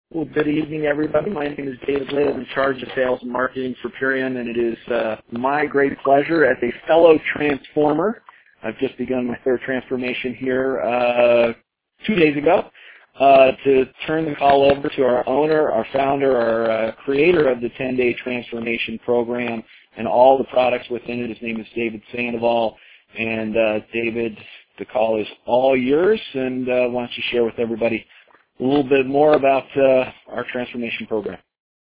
Well, good evening, everybody. My name is David Litt. I'm in charge of sales and marketing for Purion, and it is my great pleasure as a fellow transformer. I've just begun my third transformation here 2 days ago to turn the call over to our owner, our founder, our creator of the 10-day transformation program and all the products within it. His name is David Sandoval. And David, the call is all yours, and why don't you share with everybody a little bit more about our transformation program.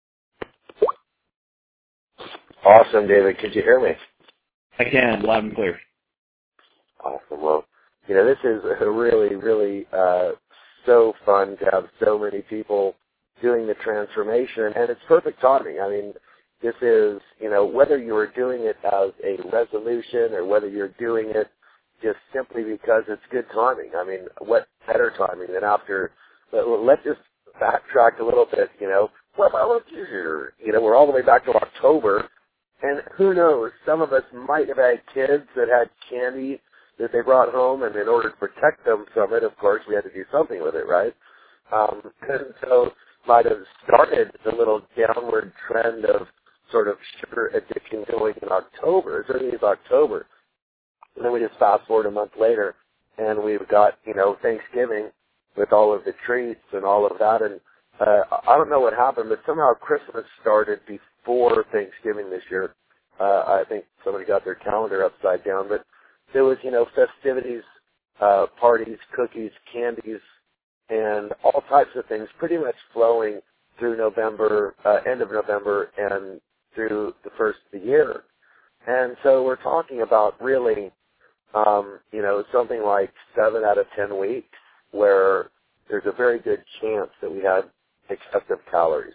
Awesome, David. Could you hear me? I can, loud and clear. Awesome. Well, this is really so fun to have so many people doing the transformation, and it's perfect timing. I mean, this is, whether you are doing it as a resolution or whether you're doing it just simply because it's good timing. I mean, what better timing than after. Let's just backtrack a little bit, we're all the way back to October, and who knows, some of us might have had kids that had candy that they brought home, and in order to protect them from it, of course, we had to do something with it, right? And so might have started the little downward trend of sort of sugar addiction going in October, as early as October. And then we just fast forward a month later, and we've got, Thanksgiving, with all of the treats and all of that. And I don't know what happened, but somehow Christmas started before Thanksgiving this year. I think somebody got their calendar upside down. But there was, festivities, parties, cookies, candies, and all types of things pretty much flowing through November, end of November, and through the first of the year. And so we're talking about really, something like 7 out of 10 weeks where there's a very good chance that we had excessive calories.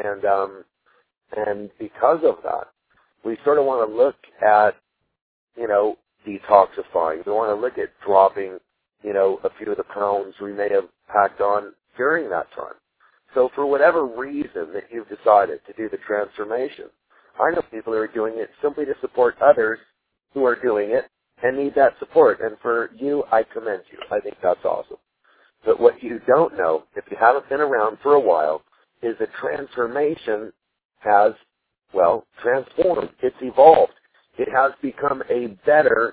And because of that, we sort of want to look at, detoxifying. We want to look at dropping, a few of the pounds we may have packed on during that time. So for whatever reason that you've decided to do the transformation, I know people who are doing it simply to support others who are doing it and need that support. And for you, I commend you. I think that's awesome. But what you don't know, if you haven't been around for a while, is that transformation has, transformed. It's evolved. It has become a better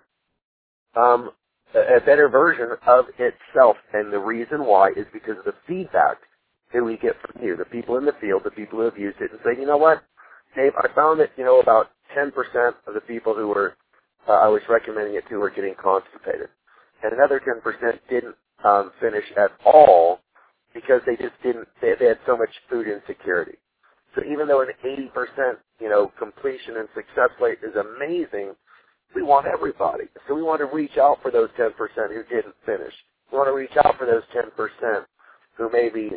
version of itself. And the reason why is because of the feedback that we get from you, the people in the field, the people who have used it, and say, you know what, Dave, I found that, about 10% of the people who were, I was recommending it to were getting constipated. And another 10% didn't finish at all because they just didn't, they had so much food insecurity. So even though an 80%, completion and success rate is amazing, we want everybody. So we want to reach out for those 10% who didn't finish. We want to reach out for those 10% who maybe,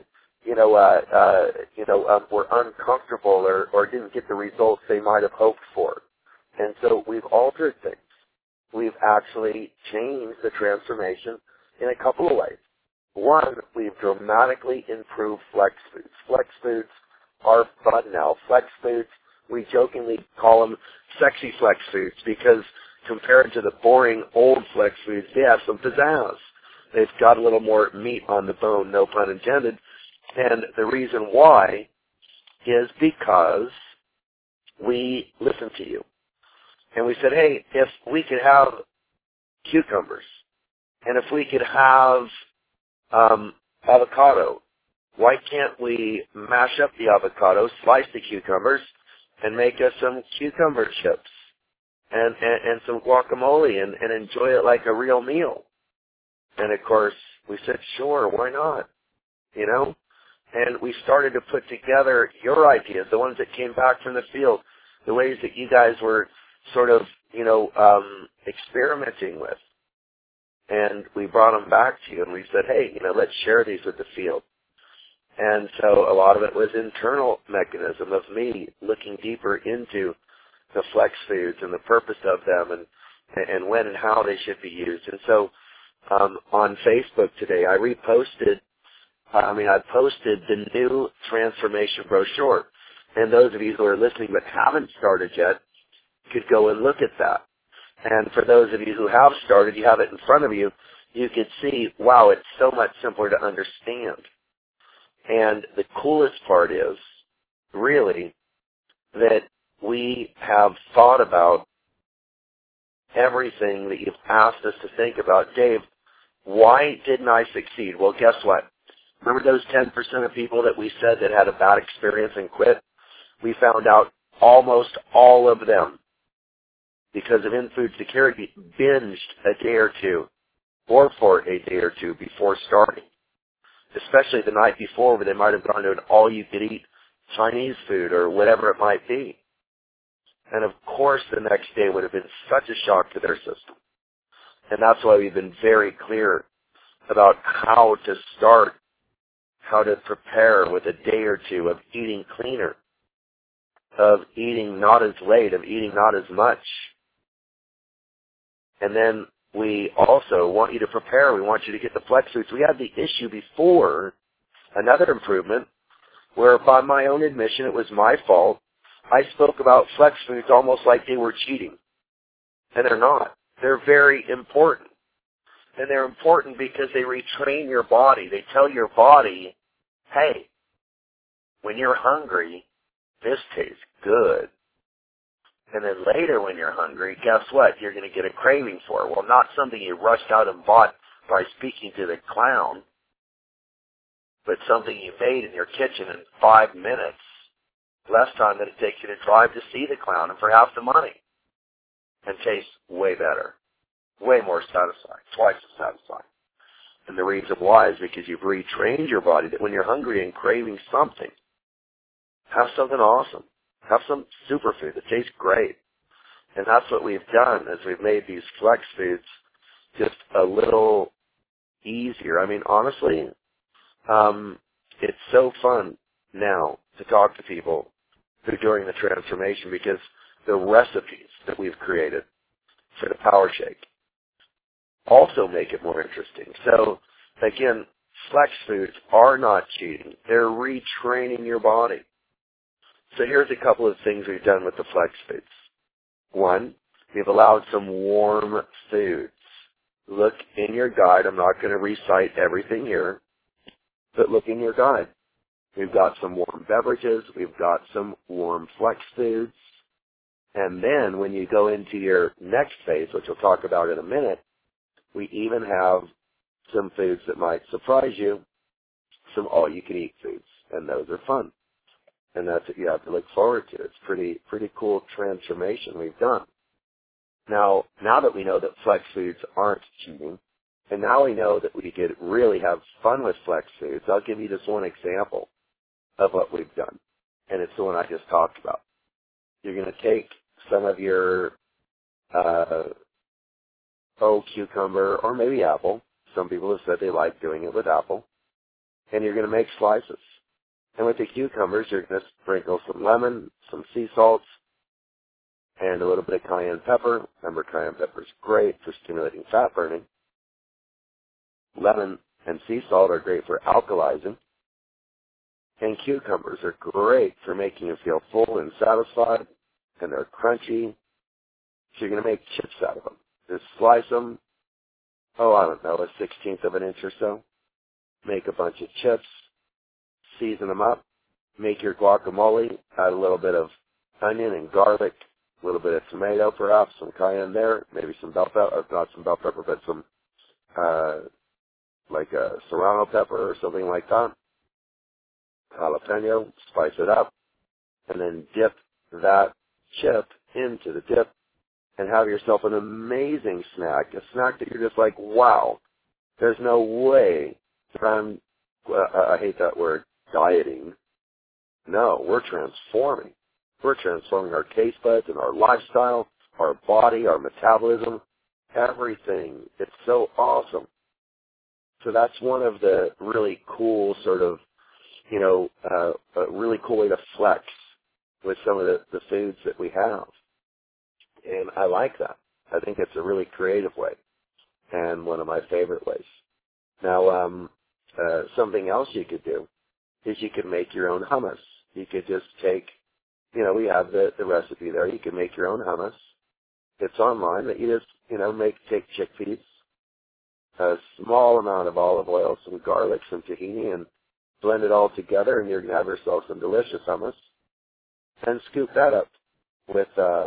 were uncomfortable or didn't get the results they might have hoped for. And so we've altered things. We've actually changed the transformation in a couple of ways. One, we've dramatically improved Flex Foods. Flex Foods are fun now. Flex Foods, we jokingly call them sexy Flex Foods because compared to the boring old Flex Foods, they have some pizzazz. They've got a little more meat on the bone, no pun intended. And the reason why is because we listened to you. And we said, hey, if we could have cucumbers, and if we could have avocado, why can't we mash up the avocado, slice the cucumbers, and make us some cucumber chips and some guacamole and enjoy it like a real meal? And, of course, we said, sure, why not? And we started to put together your ideas, the ones that came back from the field, the ways that you guys were sort of, experimenting with. And we brought them back to you, and we said, hey, let's share these with the field. And so a lot of it was internal mechanism of me looking deeper into the Flex Foods and the purpose of them and when and how they should be used. And so on Facebook today, I posted the new transformation brochure. And those of you who are listening but haven't started yet could go and look at that. And for those of you who have started, you have it in front of you, you could see, wow, it's so much simpler to understand. And the coolest part is, really, that we have thought about everything that you've asked us to think about. Dave, why didn't I succeed? Well, guess what? Remember those 10% of people that we said that had a bad experience and quit? We found out almost all of them, because of in-food security, binged a day or two or for a day or two before starting, especially the night before, where they might have gone to an all-you-could-eat Chinese food or whatever it might be. And of course, the next day would have been such a shock to their system. And that's why we've been very clear about how to start, how to prepare with a day or two of eating cleaner, of eating not as late, of eating not as much. And then we also want you to prepare. We want you to get the flex foods. We had the issue before, another improvement, where by my own admission, it was my fault. I spoke about flex foods almost like they were cheating. And they're not. They're very important. And they're important because they retrain your body. They tell your body, hey, when you're hungry, this tastes good. And then later when you're hungry, guess what? You're going to get a craving for it. Well, not something you rushed out and bought by speaking to the clown, but something you made in your kitchen in 5 minutes, less time than it takes you to drive to see the clown, and for half the money. And tastes way better, way more satisfying, twice as satisfying. And the reason why is because you've retrained your body that when you're hungry and craving something, have something awesome. Have some superfood that tastes great. And that's what we've done, is we've made these flex foods just a little easier. I mean, honestly, it's so fun now to talk to people who are doing the transformation, because the recipes that we've created for the Power Shake also make it more interesting. So, again, flex foods are not cheating. They're retraining your body. So here's a couple of things we've done with the flex foods. One, we've allowed some warm foods. Look in your guide. I'm not going to recite everything here, but look in your guide. We've got some warm beverages. We've got some warm flex foods. And then when you go into your next phase, which we'll talk about in a minute, we even have some foods that might surprise you, some all-you-can-eat foods, and those are fun. And that's what you have to look forward to. It's pretty cool transformation we've done. Now that we know that flex foods aren't cheating, and now we know that we could really have fun with flex foods, I'll give you just one example of what we've done. And it's the one I just talked about. You're going to take some of your cucumber or maybe apple. Some people have said they like doing it with apple. And you're going to make slices. And with the cucumbers, you're going to sprinkle some lemon, some sea salts, and a little bit of cayenne pepper. Remember, cayenne pepper is great for stimulating fat burning. Lemon and sea salt are great for alkalizing. And cucumbers are great for making you feel full and satisfied, and they're crunchy. So you're going to make chips out of them. Just slice them, a 1/16 of an inch or so. Make a bunch of chips. Season them up, make your guacamole, add a little bit of onion and garlic, a little bit of tomato perhaps, some cayenne there, maybe some bell pepper, not some bell pepper, but some like a serrano pepper or something like that, jalapeno, spice it up, and then dip that chip into the dip and have yourself an amazing snack, a snack that you're just like, wow, there's no way that I hate that word, dieting. No, we're transforming. We're transforming our taste buds and our lifestyle, our body, our metabolism, everything. It's so awesome. So that's one of the really cool sort of, a really cool way to flex with some of the foods that we have. And I like that. I think it's a really creative way and one of my favorite ways. Now, something else you could do is you could make your own hummus. You could just take, we have the recipe there. You can make your own hummus. It's online, but you just, take chickpeas, a small amount of olive oil, some garlic, some tahini, and blend it all together, and you're going to have yourself some delicious hummus. And scoop that up with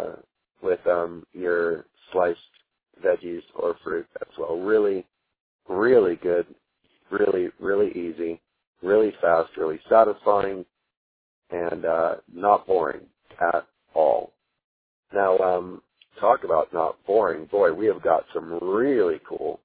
your sliced veggies or fruit as well. Really, really good, really, really easy, really fast, really satisfying, and not boring at all. Now, talk about not boring. Boy, we have got some really cool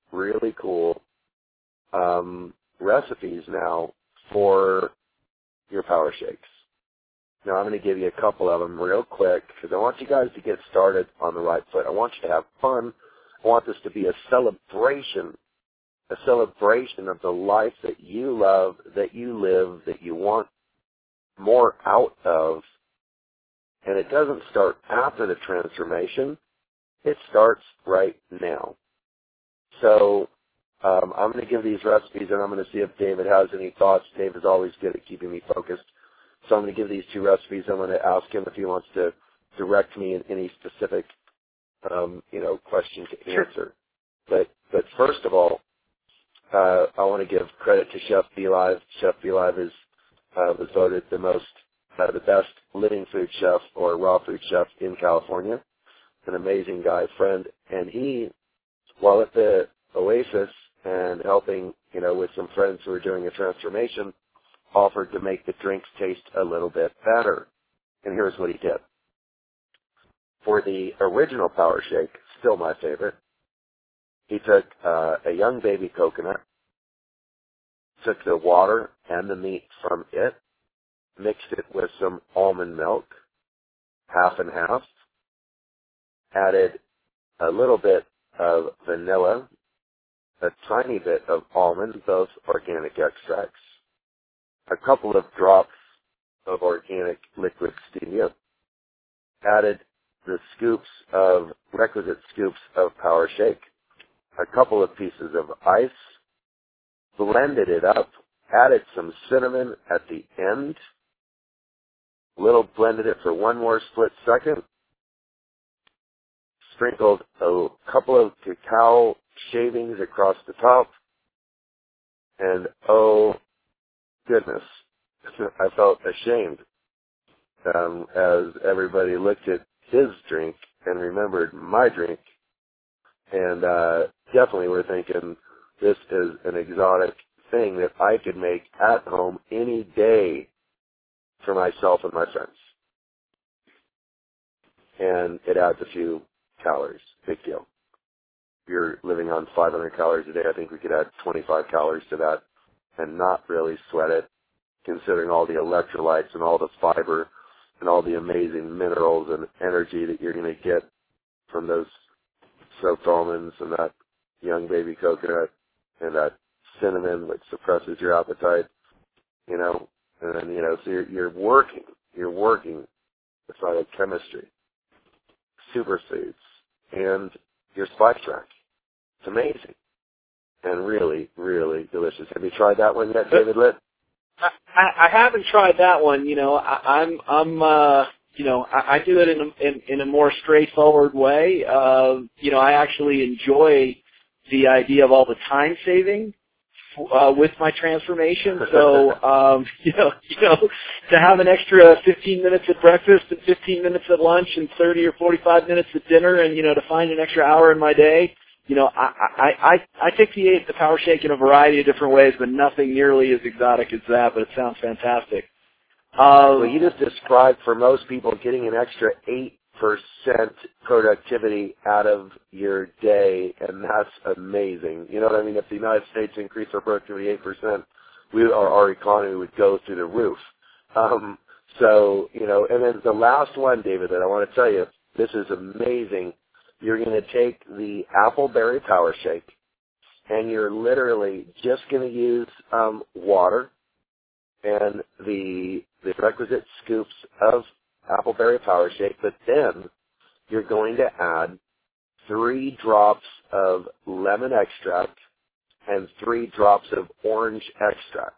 recipes now for your power shakes. Now, I'm going to give you a couple of them real quick because I want you guys to get started on the right foot. I want you to have fun. I want this to be a celebration of the life that you love, that you live, that you want more out of. And it doesn't start after the transformation. It starts right now. So I'm going to give these recipes, and I'm going to see if David has any thoughts. Dave is always good at keeping me focused. So I'm going to give these two recipes. I'm going to ask him if he wants to direct me in any specific, question to answer. But first of all, I want to give credit to Chef B-Live. Chef B-Live was voted the best living food chef or raw food chef in California. An amazing guy, friend, and he, while at the Oasis and helping, with some friends who were doing a transformation, offered to make the drinks taste a little bit better. And here's what he did. For the original Power Shake, still my favorite, he took a young baby coconut, took the water and the meat from it, mixed it with some almond milk, half and half, added a little bit of vanilla, a tiny bit of almond, both organic extracts, a couple of drops of organic liquid stevia, added the requisite scoops of Power Shake, a couple of pieces of ice, blended it up, added some cinnamon at the end, blended it for one more split second, sprinkled a couple of cacao shavings across the top, and oh goodness, I felt ashamed as everybody looked at his drink and remembered my drink, and definitely were thinking this is an exotic thing that I could make at home any day for myself and my friends. And it adds a few calories. Big deal. If you're living on 500 calories a day, I think we could add 25 calories to that and not really sweat it, considering all the electrolytes and all the fiber and all the amazing minerals and energy that you're going to get from those soaked almonds and that young baby coconut and that cinnamon, which suppresses your appetite, and then, so you're working with phytochemistry, superfoods, and your spice rack. It's amazing and really, really delicious. Have you tried that one yet, David Litt? I haven't tried that one. I do it in a more straightforward way. I actually enjoy the idea of all the time saving with my transformation. So, to have an extra 15 minutes at breakfast and 15 minutes at lunch and 30 or 45 minutes at dinner, and to find an extra hour in my day. I take the Power Shake in a variety of different ways, but nothing nearly as exotic as that, but it sounds fantastic. Well, you just described for most people getting an extra 8% productivity out of your day, and that's amazing. You know what I mean? If the United States increased our productivity 8%, our economy would go through the roof. And then the last one, David, that I want to tell you, this is amazing. You're going to take the Appleberry Power Shake, and you're literally just going to use water and the requisite scoops of Appleberry Power Shake, but then you're going to add 3 drops of lemon extract and 3 drops of orange extract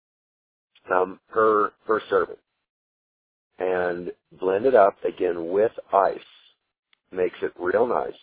per serving, and blend it up again with ice. Makes it real nice,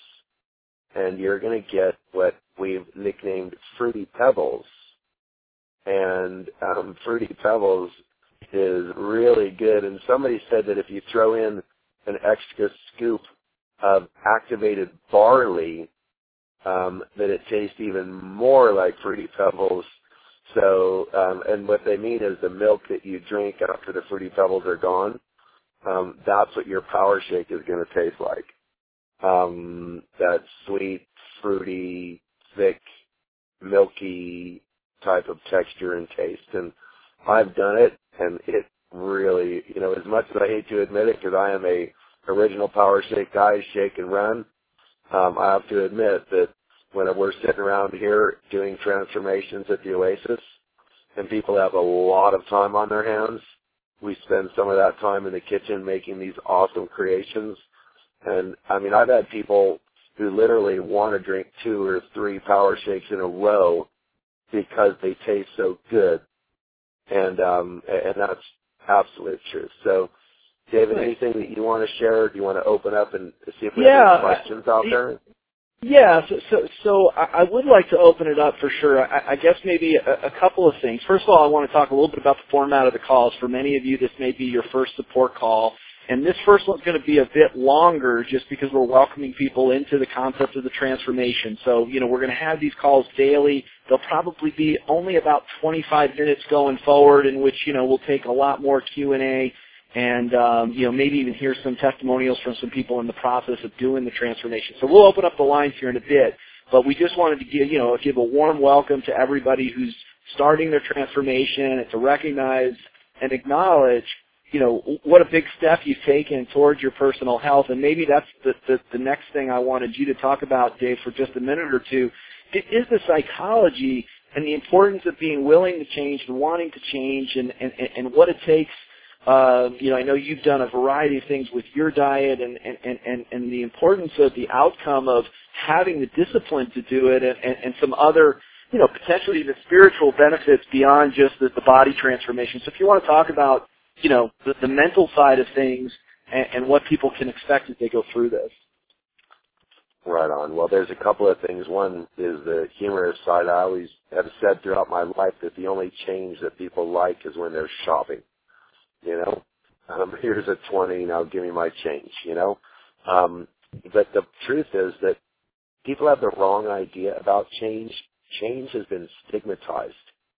and you're going to get what we've nicknamed Fruity Pebbles, and and Fruity Pebbles is really good. And somebody said that if you throw in an extra scoop of activated barley, that it tastes even more like Fruity Pebbles. So, and what they mean is the milk that you drink after the Fruity Pebbles are gone, that's what your Power Shake is going to taste like. That sweet, fruity, thick, milky type of texture and taste. And I've done it, and it really, as much as I hate to admit it, because I am a original Power Shake guy, shake and run, I have to admit that when we're sitting around here doing transformations at the Oasis, and people have a lot of time on their hands, we spend some of that time in the kitchen making these awesome creations. And, I mean, I've had people who literally want to drink 2 or 3 Power Shakes in a row because they taste so good. And that's absolute truth. So, David, anything that you want to share? Do you want to open up and see if we have any questions out there? Yeah, so I would like to open it up for sure. I guess maybe a couple of things. First of all, I want to talk a little bit about the format of the calls. For many of you, this may be your first support call. And this first one's going to be a bit longer just because we're welcoming people into the concept of the transformation. So, we're going to have these calls daily. They'll probably be only about 25 minutes going forward, in which, we'll take a lot more Q&A and, maybe even hear some testimonials from some people in the process of doing the transformation. So we'll open up the lines here in a bit, but we just wanted to give a warm welcome to everybody who's starting their transformation and to recognize and acknowledge what a big step you've taken towards your personal health. And maybe that's the next thing I wanted you to talk about, Dave, for just a minute or two. It is the psychology and the importance of being willing to change and wanting to change and what it takes. I know you've done a variety of things with your diet and the importance of the outcome of having the discipline to do it and some other, potentially even spiritual benefits beyond just the body transformation. So if you want to talk about the mental side of things and what people can expect as they go through this. Right on. Well, there's a couple of things. One is the humorous side. I always have said throughout my life that the only change that people like is when they're shopping. Here's a 20, now give me my change, But the truth is that people have the wrong idea about change. Change has been stigmatized.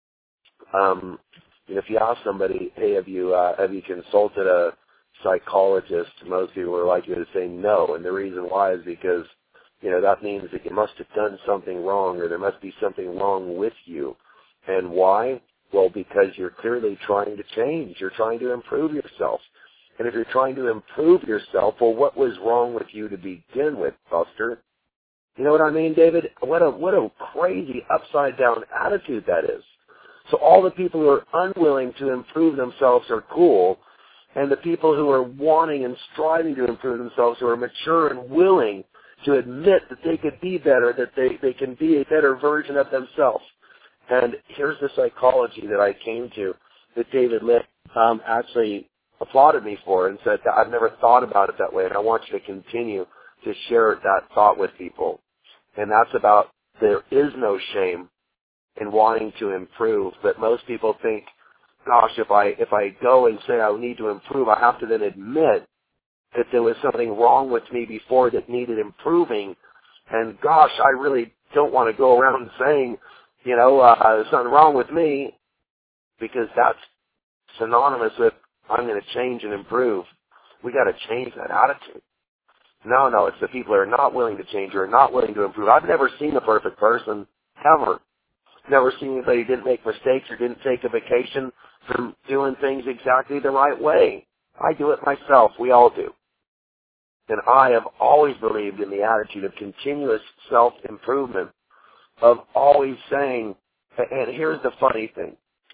If you ask somebody, hey, have you consulted a psychologist? Most people are likely to say no, and the reason why is because, that means that you must have done something wrong or there must be something wrong with you. And why? Well, because you're clearly trying to change. You're trying to improve yourself. And if you're trying to improve yourself, well, what was wrong with you to begin with, Buster? You know what I mean, David? What a crazy upside-down attitude that is. So all the people who are unwilling to improve themselves are cool, and the people who are wanting and striving to improve themselves, who are mature and willing to admit that they could be better, that they can be a better version of themselves. And here's the psychology that I came to that David Litt actually applauded me for and said that I've never thought about it that way, and I want you to continue to share that thought with people. And that's about there is no shame in wanting to improve, but most people think, gosh, if I go and say I need to improve, I have to then admit that there was something wrong with me before that needed improving, and gosh, I really don't want to go around saying, there's something wrong with me, because that's synonymous with I'm going to change and improve. We got to change that attitude. No, it's the people who are not willing to change or are not willing to improve. I've never seen a perfect person, ever. Never seen anybody who didn't make mistakes or didn't take a vacation from doing things exactly the right way. I do it myself. We all do. And I have always believed in the attitude of continuous self-improvement, of always saying, and here's the funny thing,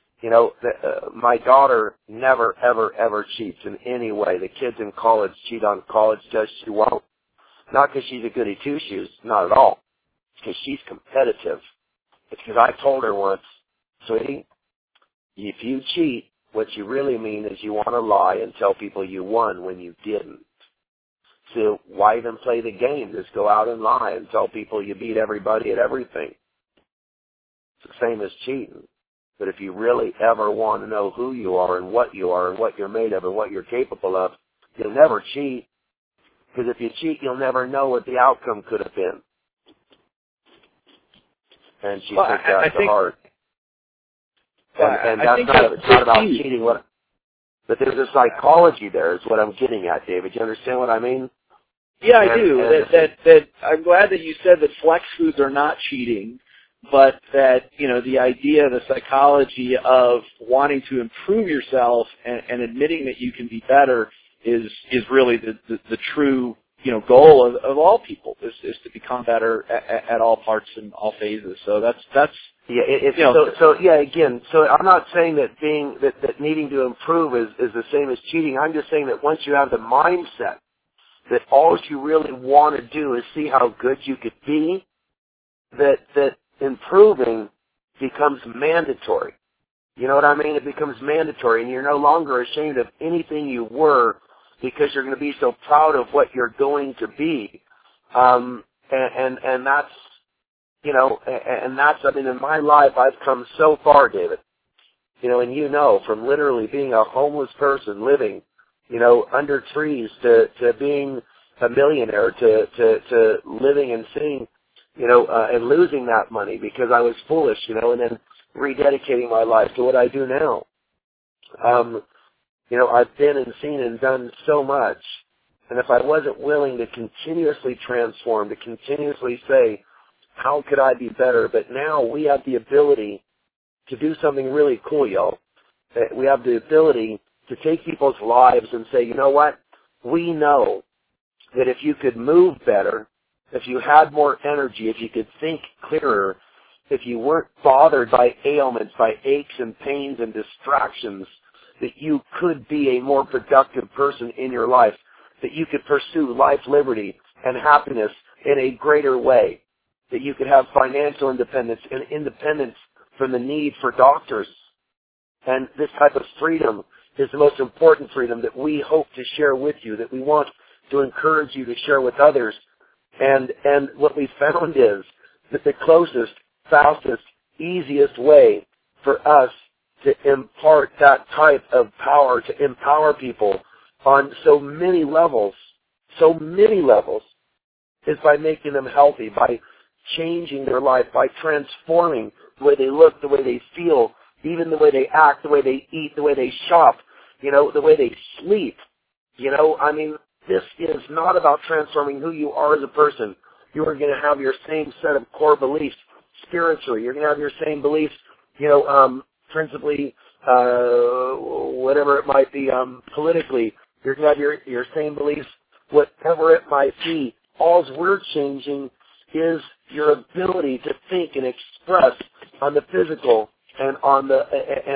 my daughter never, ever, ever cheats in any way. The kids in college cheat on college tests. She won't. Not because she's a goody two-shoes, not at all. It's because she's competitive. It's because I told her once, sweetie, if you cheat, what you really mean is you want to lie and tell people you won when you didn't. So why even play the game? Just go out and lie and tell people you beat everybody at everything. It's the same as cheating. But if you really ever want to know who you are and what you're made of and what you're capable of, you'll never cheat. Because if you cheat, you'll never know what the outcome could have been. And she took that to heart. And that's not about cheating. But there's a psychology there is what I'm getting at, David. You understand what I mean? Yeah, I do. That I'm glad that you said that flex foods are not cheating, but that, the idea, the psychology of wanting to improve yourself and admitting that you can be better is really the true, goal of all people is to become better at all parts and all phases. So that's again, so I'm not saying that that needing to improve is the same as cheating. I'm just saying that once you have the mindset that all you really want to do is see how good you could be, that improving becomes mandatory. You know what I mean? It becomes mandatory, and you're no longer ashamed of anything you were because you're going to be so proud of what you're going to be. And that's, I mean, in my life, I've come so far, David. And from literally being a homeless person living, under trees to being a millionaire to living and seeing, and losing that money because I was foolish, and then rededicating my life to what I do now. I've been and seen and done so much. And if I wasn't willing to continuously transform, to continuously say, how could I be better? But now we have the ability to do something really cool, y'all. We have the ability to take people's lives and say, you know what? We know that if you could move better, if you had more energy, if you could think clearer, if you weren't bothered by ailments, by aches and pains and distractions, that you could be a more productive person in your life, that you could pursue life, liberty, and happiness in a greater way, that you could have financial independence and independence from the need for doctors. And this type of freedom is the most important freedom that we hope to share with you, that we want to encourage you to share with others. And what we found is that the closest, fastest, easiest way for us to impart that type of power, to empower people on so many levels, is by making them healthy, by changing their life, by transforming the way they look, the way they feel, even the way they act, the way they eat, the way they shop, the way they sleep. I mean, this is not about transforming who you are as a person. You are going to have your same set of core beliefs spiritually. You're going to have your same beliefs, principally, whatever it might be, politically. You're going to have your same beliefs, whatever it might be. All we're changing is your ability to think and express on the physical and on the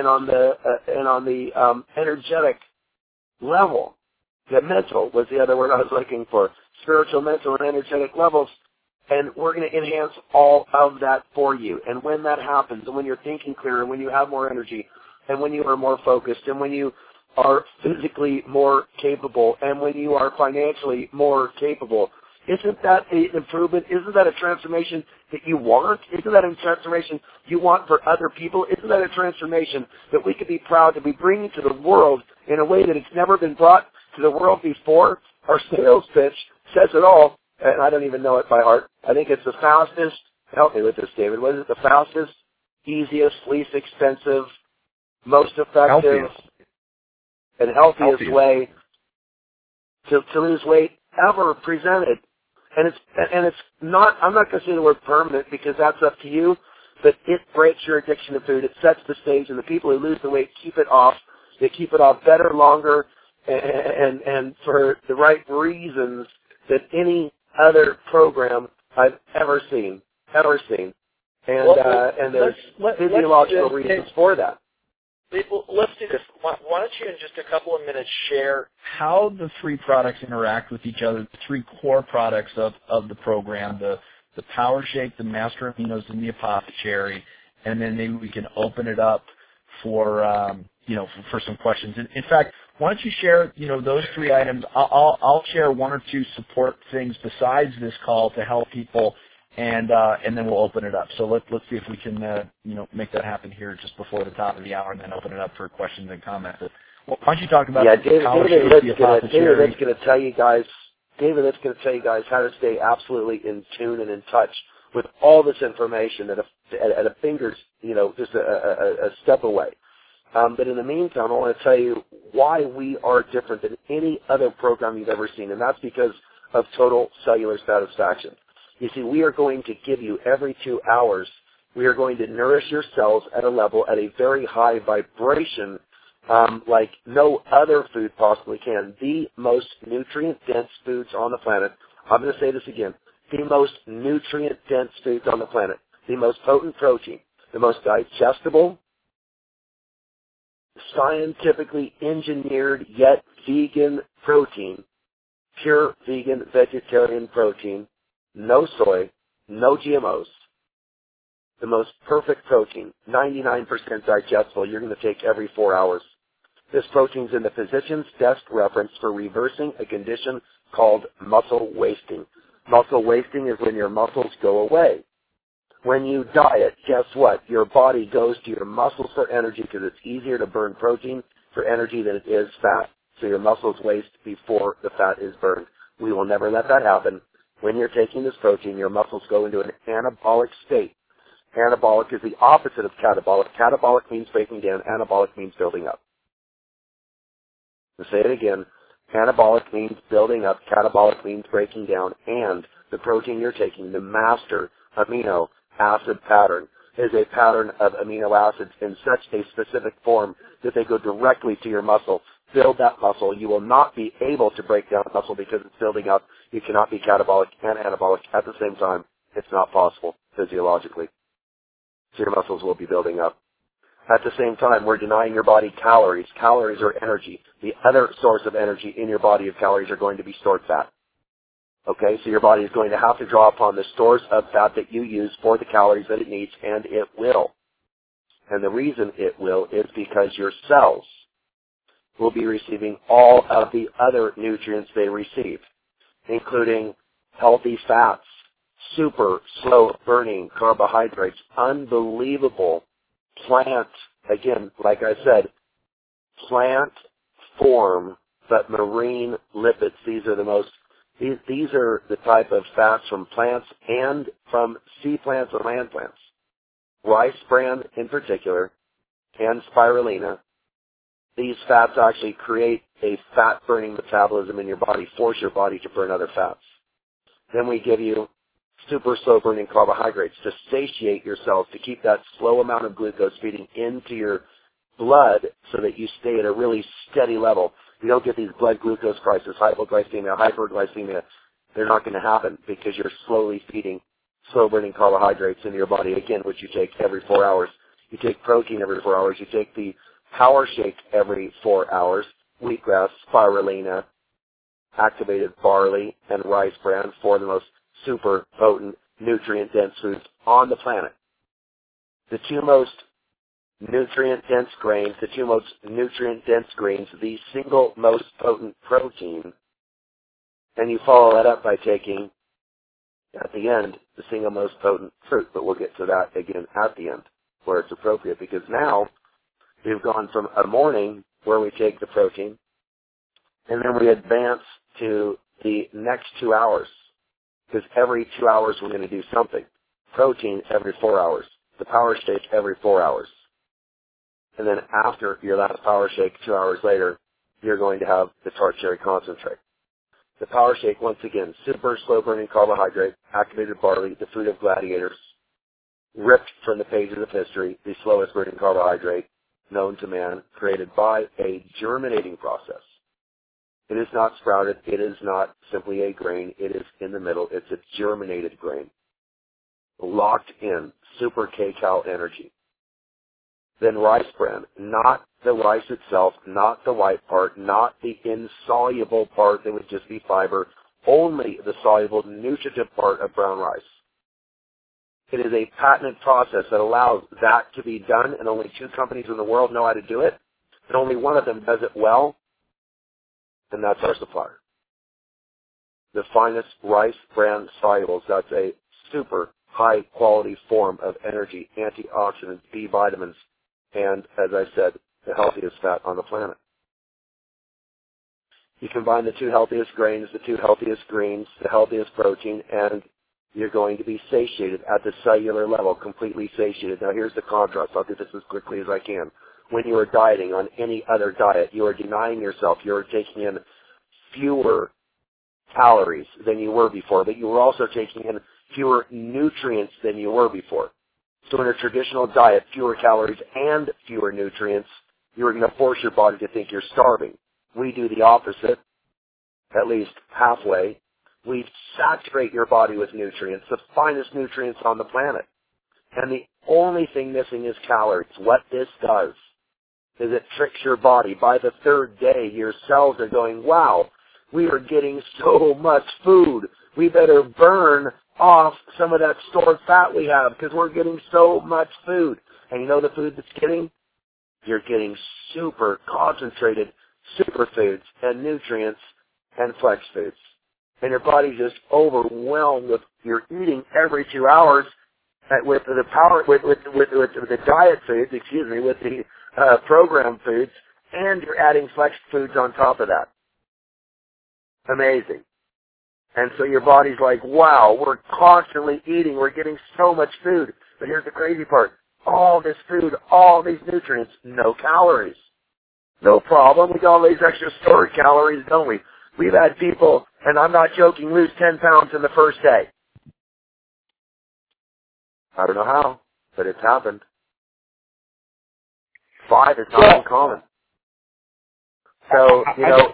energetic level. The mental was the other word I was looking for. Spiritual, mental, and energetic levels. And we're going to enhance all of that for you. And when that happens, and when you're thinking clearer, when you have more energy, and when you are more focused, and when you are physically more capable, and when you are financially more capable, isn't that an improvement? Isn't that a transformation that you want? Isn't that a transformation you want for other people? Isn't that a transformation that we could be proud to be bringing to the world in a way that it's never been brought to the world before? Our sales pitch says it all, and I don't even know it by heart. I think it's the fastest, help me with this, David, was it the fastest, easiest, least expensive, most effective, and healthiest way to lose weight ever presented. And it's not, I'm not going to say the word permanent because that's up to you, but it breaks your addiction to food. It sets the stage, and the people who lose the weight keep it off. They keep it off better, longer, and for the right reasons than any other program I've ever seen. And there's physiological reasons for that. Well, let's do this. Why don't you, in just a couple of minutes, share how the three products interact with each other, the three core products of the program, the Power Shake, the Master Aminos, and the Apothecary, and then maybe we can open it up for for some questions. In fact, why don't you share those three items? I'll share one or two support things besides this call to help people and then we'll open it up. So let's see if we can make that happen here just before the top of the hour, and then open it up for questions and comments. But, well, why don't you talk about David that's going to tell you guys how to stay absolutely in tune and in touch with all this information at a finger's, just a step away. But in the meantime, I want to tell you why we are different than any other program you've ever seen, and that's because of total cellular satisfaction. You see, we are going to give you every 2 hours, we are going to nourish your cells at a level, at a very high vibration, like no other food possibly can. The most nutrient-dense foods on the planet. I'm going to say this again. The most nutrient-dense foods on the planet. The most potent protein. The most digestible, scientifically engineered yet vegan protein. Pure vegan vegetarian protein. No soy. No GMOs. The most perfect protein. 99% digestible. You're going to take every 4 hours. This protein is in the physician's desk reference for reversing a condition called muscle wasting. Muscle wasting is when your muscles go away. When you diet, guess what? Your body goes to your muscles for energy because it's easier to burn protein for energy than it is fat. So your muscles waste before the fat is burned. We will never let that happen. When you're taking this protein, your muscles go into an anabolic state. Anabolic is the opposite of catabolic. Catabolic means breaking down. Anabolic means building up. To say it again, anabolic means building up, catabolic means breaking down, and the protein you're taking, the master amino acid pattern, is a pattern of amino acids in such a specific form that they go directly to your muscle. Build that muscle. You will not be able to break down muscle because it's building up. You cannot be catabolic and anabolic at the same time. It's not possible physiologically. So your muscles will be building up. At the same time, we're denying your body calories. Calories are energy. The other source of energy in your body of calories are going to be stored fat. Okay, so your body is going to have to draw upon the stores of fat that you use for the calories that it needs, and it will. And the reason it will is because your cells will be receiving all of the other nutrients they receive, including healthy fats, super slow-burning carbohydrates, unbelievable plant, again, like I said, plant form, but marine lipids. These are the type of fats from plants and from sea plants and land plants. Rice bran in particular, and spirulina. These fats actually create a fat-burning metabolism in your body, force your body to burn other fats. Then we give you super slow-burning carbohydrates to satiate your cells, to keep that slow amount of glucose feeding into your blood so that you stay at a really steady level. You don't get these blood glucose crises, hypoglycemia, hyperglycemia. They're not going to happen because you're slowly feeding slow-burning carbohydrates into your body, again, which you take every 4 hours. You take protein every 4 hours. You take the Power Shake every 4 hours, wheatgrass, spirulina, activated barley, and rice bran, for the most super potent, nutrient-dense foods on the planet. The two most nutrient-dense grains, the single most potent protein, and you follow that up by taking, at the end, the single most potent fruit, but we'll get to that again at the end, where it's appropriate, because now we've gone from a morning where we take the protein, and then we advance to the next 2 hours, because every 2 hours we're going to do something. Protein every 4 hours. The Power Shake every 4 hours. And then after your last Power Shake, 2 hours later, you're going to have the tart cherry concentrate. The Power Shake, once again, super slow-burning carbohydrate, activated barley, the food of gladiators, ripped from the pages of history, the slowest burning carbohydrate known to man, created by a germinating process. It is not sprouted. It is not simply a grain. It is in the middle. It's a germinated grain. Locked in. Super K-Cal energy. Then rice bran. Not the rice itself. Not the white part. Not the insoluble part that would just be fiber. Only the soluble, nutritive part of brown rice. It is a patented process that allows that to be done, and only 2 companies in the world know how to do it, and only one of them does it well, and that's our supplier. The finest rice bran solubles. That's a super high-quality form of energy, antioxidants, B vitamins, and, as I said, the healthiest fat on the planet. You combine the 2 healthiest grains, the 2 healthiest greens, the healthiest protein, and you're going to be satiated at the cellular level, completely satiated. Now, here's the contrast. I'll do this as quickly as I can. When you are dieting on any other diet, you are denying yourself. You are taking in fewer calories than you were before, but you were also taking in fewer nutrients than you were before. So in a traditional diet, fewer calories and fewer nutrients, you're going to force your body to think you're starving. We do the opposite, at least halfway. We saturate your body with nutrients, the finest nutrients on the planet. And the only thing missing is calories. What this does is it tricks your body. By the 3rd day, your cells are going, wow, we are getting so much food. We better burn off some of that stored fat we have because we're getting so much food. And you know the food that's getting? You're getting super concentrated superfoods and nutrients and flex foods. And your body's just overwhelmed with, you're eating every 2 hours with the diet foods, with the program foods, and you're adding flex foods on top of that. Amazing. And so your body's like, wow, we're constantly eating, we're getting so much food. But here's the crazy part. All this food, all these nutrients, no calories. No problem. We got all these extra stored calories, don't we? We've had people, and I'm not joking, lose 10 pounds in the first day. I don't know how, but it's happened. 5 is not uncommon. So, you know,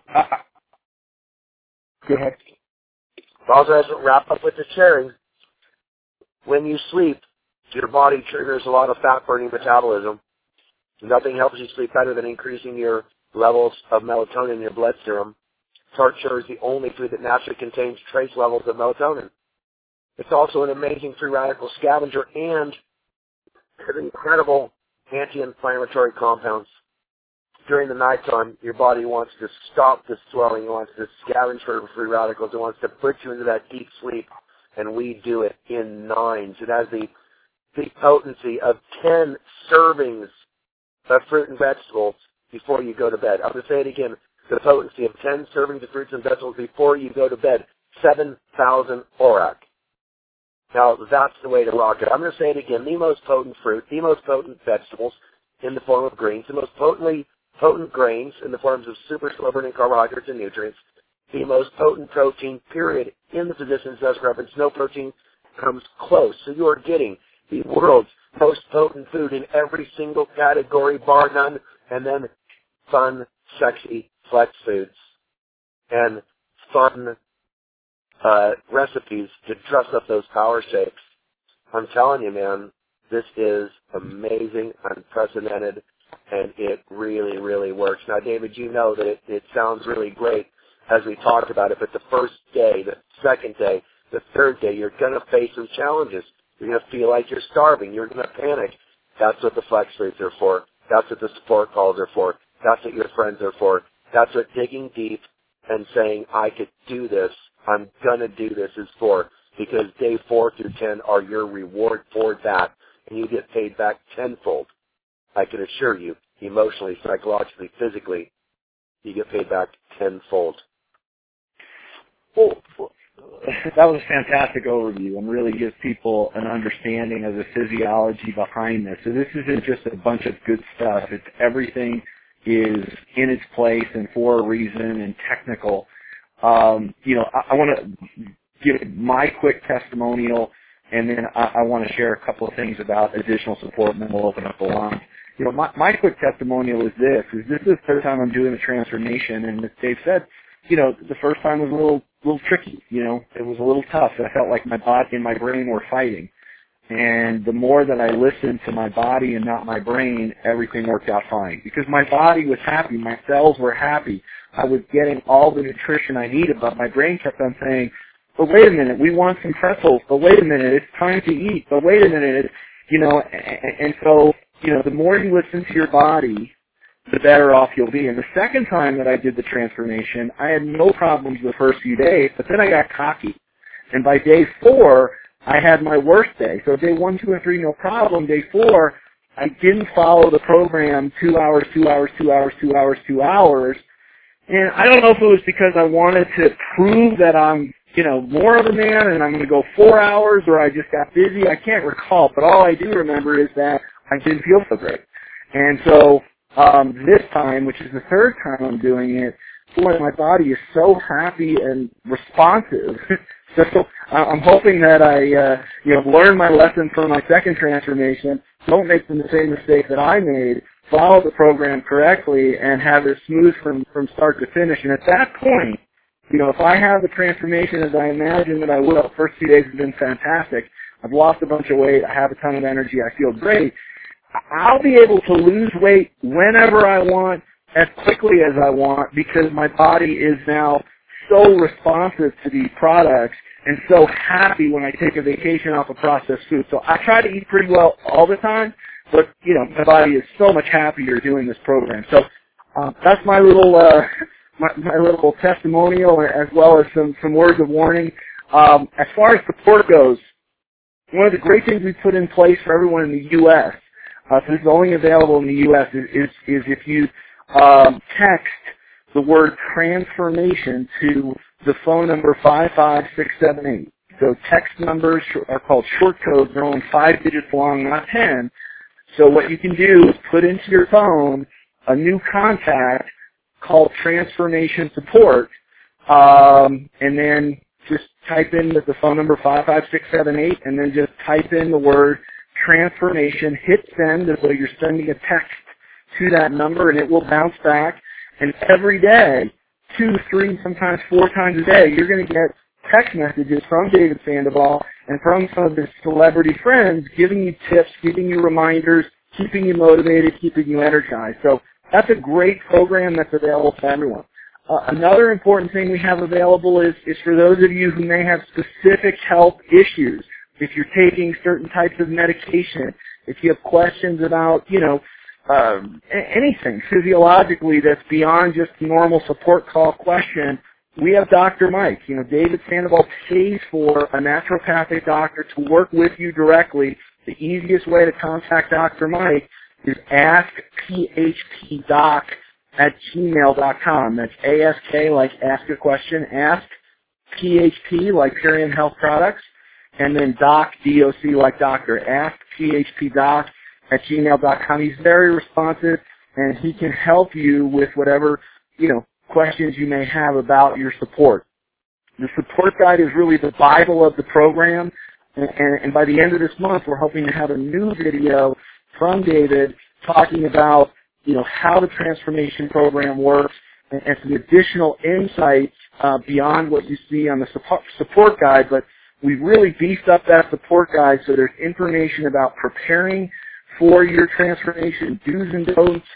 go ahead. Also, as we wrap up with the sharing, when you sleep, your body triggers a lot of fat-burning metabolism. Nothing helps you sleep better than increasing your levels of melatonin in your blood serum. Tart sugar is the only food that naturally contains trace levels of melatonin. It's also an amazing free radical scavenger and has incredible anti-inflammatory compounds. During the nighttime, your body wants to stop the swelling. It wants to scavenge for free radicals. It wants to put you into that deep sleep, and we do it in 9s. It has the potency of 10 servings of fruit and vegetables before you go to bed. I'm going to say it again. The potency of 10 servings of fruits and vegetables before you go to bed. 7,000 ORAC. Now, that's the way to rock it. I'm going to say it again. The most potent fruit, the most potent vegetables in the form of greens, the most potent grains in the forms of super slow-burning carbohydrates and nutrients, the most potent protein, period, in the physician's discrepancy. No protein comes close. So you are getting the world's most potent food in every single category, bar none, and then fun, sexy flex foods and fun recipes to dress up those power shakes. I'm telling you, man, this is amazing, unprecedented, and it really, really works. Now, David, you know that it sounds really great as we talked about it, but the first day, the second day, the third day, you're going to face some challenges. You're going to feel like you're starving. You're going to panic. That's what the flex foods are for. That's what the support calls are for. That's what your friends are for. That's what digging deep and saying, I could do this, I'm going to do this is for. Because day 4 through 10 are your reward for that, and you get paid back tenfold. I can assure you, emotionally, psychologically, physically, you get paid back tenfold. Well, that was a fantastic overview and really gives people an understanding of the physiology behind this. So this isn't just a bunch of good stuff. It's everything is in its place and for a reason and technical. I want to give my quick testimonial, and then I want to share a couple of things about additional support, and then we'll open up the line. My quick testimonial is this is the third time I'm doing the transformation, and as Dave said, the first time was a little tricky. It was a little tough. I felt like my body and my brain were fighting. And the more that I listened to my body and not my brain, everything worked out fine. Because my body was happy, my cells were happy. I was getting all the nutrition I needed, but my brain kept on saying, but wait a minute, we want some pretzels. But wait a minute, it's time to eat. But wait a minute, and so, the more you listen to your body, the better off you'll be. And the second time that I did the transformation, I had no problems the first few days, but then I got cocky. And by day 4, I had my worst day. So day 1, 2, and 3, no problem. Day 4, I didn't follow the program 2 hours, 2 hours, 2 hours, 2 hours, 2 hours. And I don't know if it was because I wanted to prove that I'm, more of a man and I'm going to go 4 hours, or I just got busy. I can't recall, but all I do remember is that I didn't feel so great. And so this time, which is the third time I'm doing it, boy, my body is so happy and responsive. So I'm hoping that I learned my lesson from my second transformation. Don't make the same mistake that I made. Follow the program correctly and have it smooth from start to finish. And at that point, if I have the transformation as I imagine that I will, the first 2 days have been fantastic. I've lost a bunch of weight. I have a ton of energy. I feel great. I'll be able to lose weight whenever I want, as quickly as I want, because my body is now so responsive to these products and so happy when I take a vacation off of processed food. So I try to eat pretty well all the time, but, my body is so much happier doing this program. So that's my little my little testimonial, as well as some words of warning. As far as support goes, one of the great things we put in place for everyone in the U.S., so this is only available in the U.S., is if you text the word transformation to the phone number 55678. So text numbers are called short codes. They're only 5 digits long, not 10. So what you can do is put into your phone a new contact called Transformation Support, and then just type in the phone number 55678, and then just type in the word transformation, hit send as though you're sending a text to that number, and it will bounce back. And every day, 2, 3, sometimes 4 times a day, you're going to get text messages from David Sandoval and from some of his celebrity friends giving you tips, giving you reminders, keeping you motivated, keeping you energized. So that's a great program that's available to everyone. Another important thing we have available is for those of you who may have specific health issues. If you're taking certain types of medication, if you have questions about, anything physiologically that's beyond just a normal support call question, we have Dr. Mike. David Sandoval pays for a naturopathic doctor to work with you directly. The easiest way to contact Dr. Mike is askphpdoc@gmail.com. That's ASK, like ask a question, ask PHP, like Purion Health Products, and then doc, D-O-C, like doctor, askphpdoc@gmail.com. He's very responsive, and he can help you with whatever, questions you may have about your support. The support guide is really the Bible of the program, and by the end of this month, we're hoping to have a new video from David talking about, how the transformation program works and some additional insights beyond what you see on the support guide. But we've really beefed up that support guide so there's information about preparing for your transformation, do's and don'ts,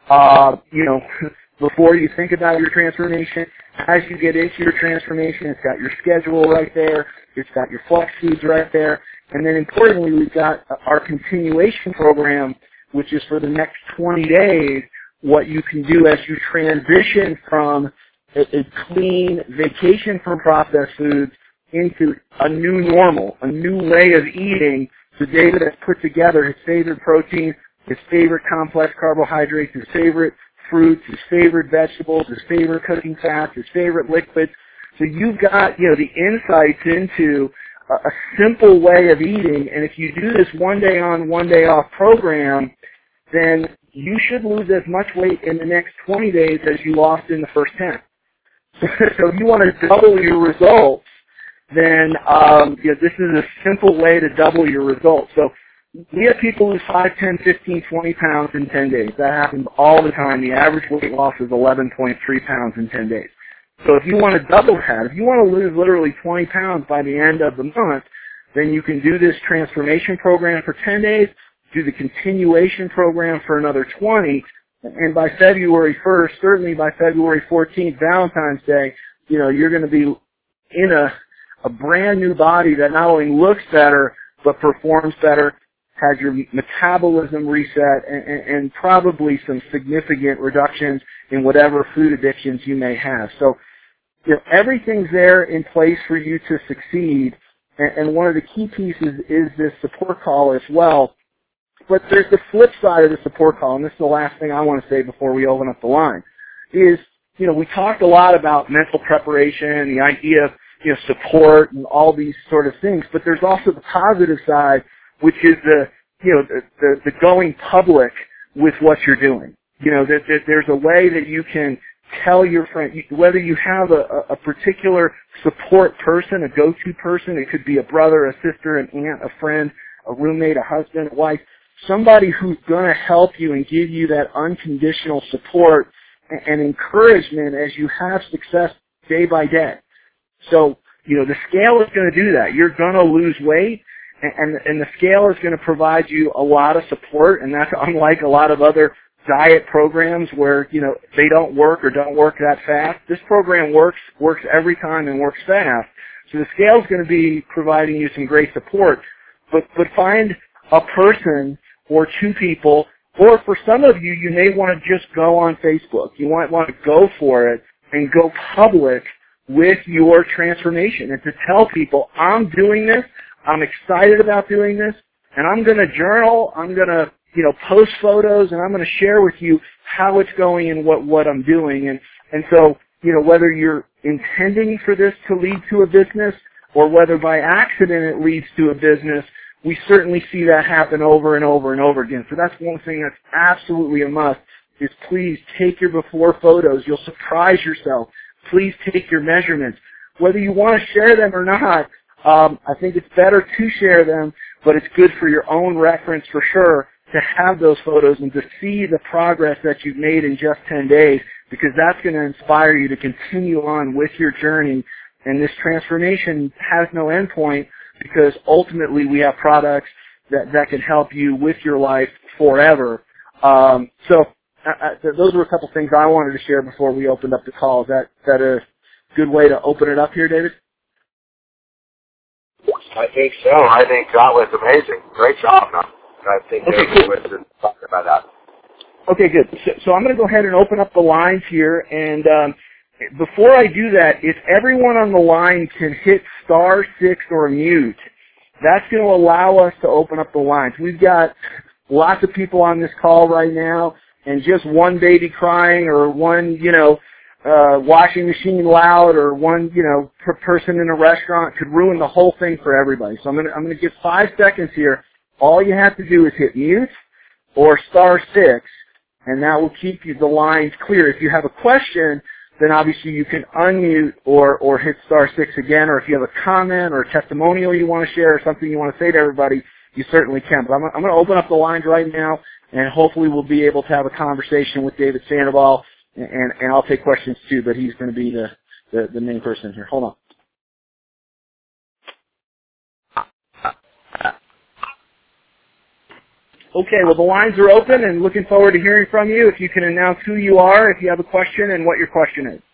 before you think about your transformation. As you get into your transformation, it's got your schedule right there. It's got your flex foods right there. And then importantly, we've got our continuation program, which is for the next 20 days, what you can do as you transition from a clean vacation from processed foods into a new normal, a new way of eating. So David has put together his favorite protein, his favorite complex carbohydrates, his favorite fruits, his favorite vegetables, his favorite cooking fats, his favorite liquids. So you've got, the insights into a simple way of eating. And if you do this one day on, one day off program, then you should lose as much weight in the next 20 days as you lost in the first 10. So if you want to double your results, then this is a simple way to double your results. So we have people lose 5, 10, 15, 20 pounds in 10 days. That happens all the time. The average weight loss is 11.3 pounds in 10 days. So if you want to double that, if you want to lose literally 20 pounds by the end of the month, then you can do this transformation program for 10 days, do the continuation program for another 20, and by February 1st, certainly by February 14th, Valentine's Day, you're going to be in a brand new body that not only looks better, but performs better, has your metabolism reset, and probably some significant reductions in whatever food addictions you may have. So, everything's there in place for you to succeed. And one of the key pieces is this support call as well. But there's the flip side of the support call, and this is the last thing I want to say before we open up the line, is, we talked a lot about mental preparation, the idea of, support and all these sort of things, but there's also the positive side, which is the going public with what you're doing. That there's a way that you can tell your friend, whether you have a particular support person, a go-to person, it could be a brother, a sister, an aunt, a friend, a roommate, a husband, a wife, somebody who's going to help you and give you that unconditional support and encouragement as you have success day by day. So, the scale is going to do that. You're going to lose weight, and the scale is going to provide you a lot of support, and that's unlike a lot of other diet programs where, they don't work or don't work that fast. This program works every time and works fast. So the scale is going to be providing you some great support, but find a person or two people, or for some of you, you may want to just go on Facebook. You might want to go for it and go public with your transformation and to tell people, I'm doing this, I'm excited about doing this, and I'm going to journal, I'm going to, post photos, and I'm going to share with you how it's going and what I'm doing. And so, whether you're intending for this to lead to a business or whether by accident it leads to a business, we certainly see that happen over and over and over again. So that's one thing that's absolutely a must, is please take your before photos. You'll surprise yourself. Please take your measurements. Whether you want to share them or not, I think it's better to share them, but it's good for your own reference for sure to have those photos and to see the progress that you've made in just 10 days, because that's going to inspire you to continue on with your journey. And this transformation has no end point, because ultimately we have products that can help you with your life forever. So those were a couple things I wanted to share before we opened up the call. Is that a good way to open it up here, David? I think so. I think that was amazing. Great job, man. I think okay, was talking about that. Okay, good. So I'm going to go ahead and open up the lines here, and before I do that, if everyone on the line can hit *6 or mute, that's going to allow us to open up the lines. We've got lots of people on this call right now, and just one baby crying or one, washing machine loud or one, person in a restaurant could ruin the whole thing for everybody. So I'm going to give 5 seconds here. All you have to do is hit mute or *6, and that will keep the lines clear. If you have a question, then obviously you can unmute or hit *6 again, or if you have a comment or a testimonial you want to share or something you want to say to everybody, you certainly can. But I'm going to open up the lines right now, and hopefully we'll be able to have a conversation with David Sandoval, and I'll take questions too, but he's going to be the main person here. Hold on. Okay, well, the lines are open, and looking forward to hearing from you. If you can announce who you are, if you have a question, and what your question is.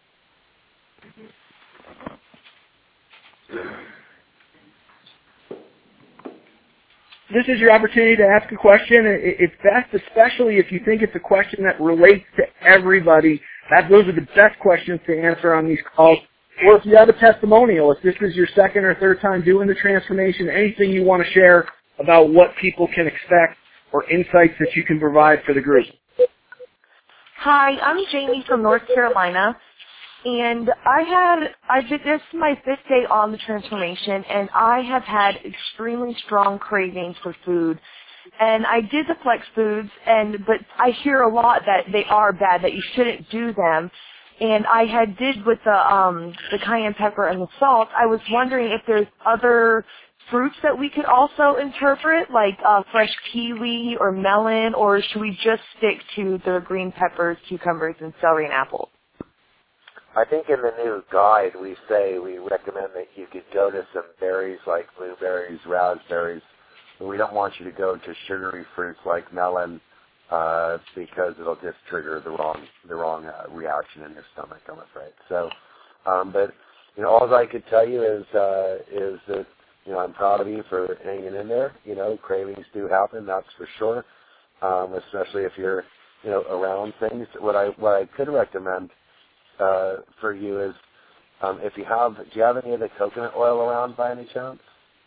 This is your opportunity to ask a question. It's best, especially if you think it's a question that relates to everybody. Those are the best questions to answer on these calls. Or if you have a testimonial, if this is your second or third time doing the transformation, anything you want to share about what people can expect or insights that you can provide for the group. Hi, I'm Jamie from North Carolina, and this is my 5th day on the transformation, and I have had extremely strong cravings for food. And I did the Flex Foods, but I hear a lot that they are bad, that you shouldn't do them. And I did with the cayenne pepper and the salt. I was wondering if there's other fruits that we could also interpret, like fresh kiwi or melon, or should we just stick to the green peppers, cucumbers, and celery and apples? I think in the new guide we recommend that you could go to some berries like blueberries, raspberries. We don't want you to go to sugary fruits like melon because it'll just trigger the wrong reaction in your stomach, I'm afraid. So, but all I could tell you is that I'm proud of you for hanging in there. Cravings do happen, that's for sure. Especially if you're around things. What I could recommend for you is do you have any of the coconut oil around by any chance?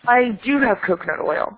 I do have coconut oil.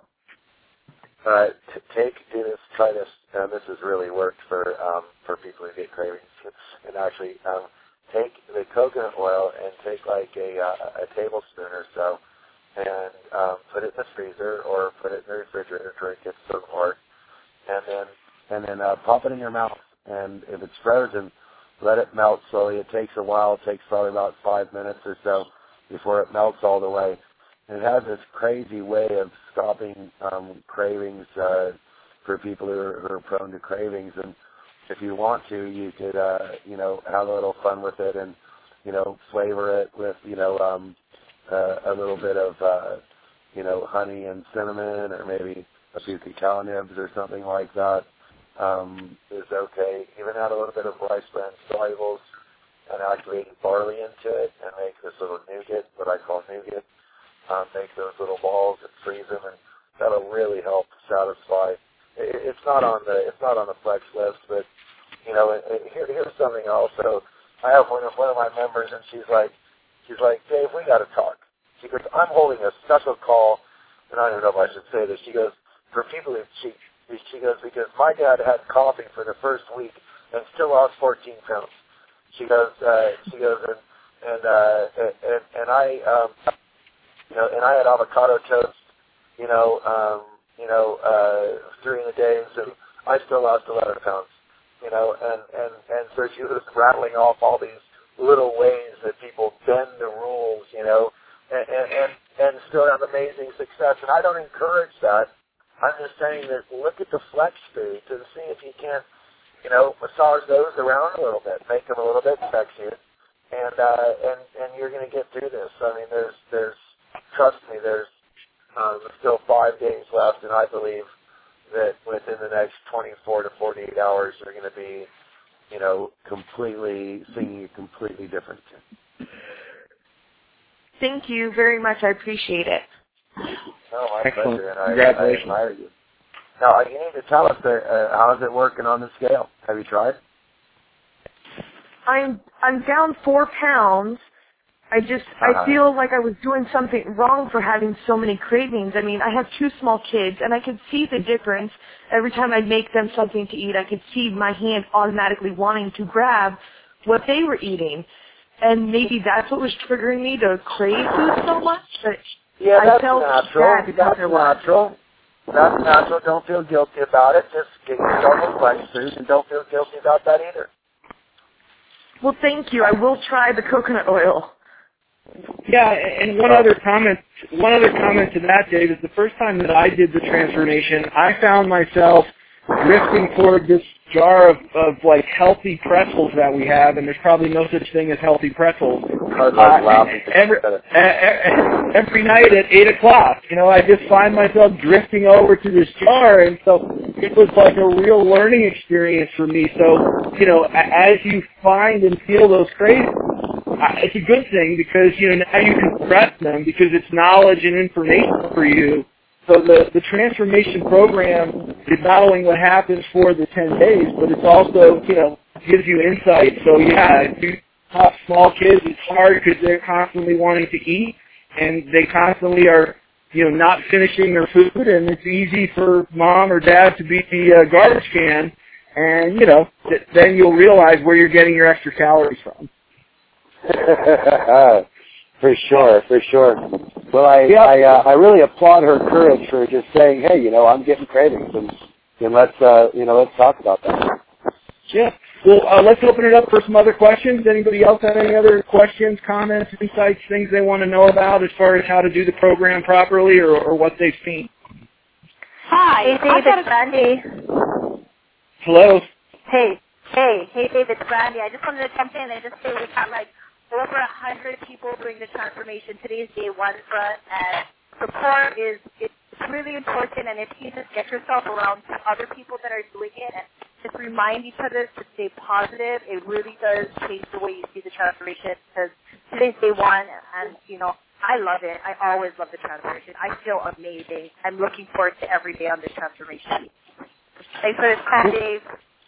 Try this, and this has really worked for people who get cravings. And actually, take the coconut oil and take like a tablespoon or so, and put it in the freezer or put it in the refrigerator, drink it so hard, and then pop it in your mouth. And if it's frozen, let it melt slowly. It takes a while. It takes probably about 5 minutes or so before it melts all the way. And it has this crazy way of stopping cravings for people who are prone to cravings. And if you want to, you could, have a little fun with it and, flavor it with, a little bit of, honey and cinnamon, or maybe a few cacao nibs or something like that. Is okay. Even add a little bit of rice bran solubles and activated barley into it, and make this little nougat, what I call nougat. Make those little balls and freeze them, and that'll really help satisfy. It's not on the flex list, but here's something else. So I have one of my members, and she's like, Dave, we got to talk. She goes, I'm holding a special call, and I don't know if I should say this. She goes, for people who she goes, because my dad had coffee for the first week and still lost 14 pounds. She goes, and I, and I had avocado toast, during the days, and I still lost 11 pounds, and so she was rattling off all these little ways that people bend the rules, and still have amazing success. And I don't encourage that. I'm just saying that look at the flex foods and see if you can't, massage those around a little bit, make them a little bit sexier, and you're going to get through this. I mean, there's trust me, there's still 5 days left, and I believe that within the next 24 to 48 hours, you're going to be, completely singing a completely different tune. Thank you very much. I appreciate it. No, my Excellent. pleasure, and Congratulations. I admire you. Now, you need to tell us, how is it working on the scale? Have you tried? I'm down 4 pounds. I feel like I was doing something wrong for having so many cravings. I mean, I have 2 small kids, and I could see the difference. Every time I'd make them something to eat, I could see my hand automatically wanting to grab what they were eating. And maybe that's what was triggering me to crave food so much. But yeah, I that's felt natural. bad. That's natural. That's natural. Don't feel guilty about it. Just get yourself a flex food, and don't feel guilty about that either. Well, thank you. I will try the coconut oil. Yeah, and one other comment to that, Dave, is the first time that I did the transformation, I found myself drifting toward this jar of like healthy pretzels that we have, and there's probably no such thing as healthy pretzels. Every night at 8 o'clock, I just find myself drifting over to this jar, and so it was like a real learning experience for me. So, as you find and feel those cravings, it's a good thing because, now you can prep them because it's knowledge and information for you. So the transformation program is not only what happens for the 10 days, but it's also, gives you insight. So, if you have small kids, it's hard because they're constantly wanting to eat, and they constantly are, not finishing their food, and it's easy for mom or dad to be the garbage can, and, then you'll realize where you're getting your extra calories from. For sure. Well, I really applaud her courage for just saying, hey, I'm getting cravings, and let's talk about that. Yeah. Well, let's open it up for some other questions. Anybody else have any other questions, comments, insights, things they want to know about as far as how to do the program properly or what they've seen? Hi, Dave, it's Brandy. Hello. Hey, Dave, it's Brandy. I just wanted to jump in and just say we've had over 100 people doing the transformation. Today's day 1 for us, and support is really important. And if you just get yourself around other people that are doing it and just remind each other to stay positive, it really does change the way you see the transformation. Because today's day 1, and I love it. I always love the transformation. I feel amazing. I'm looking forward to every day on this transformation. Thanks for this call, Dave.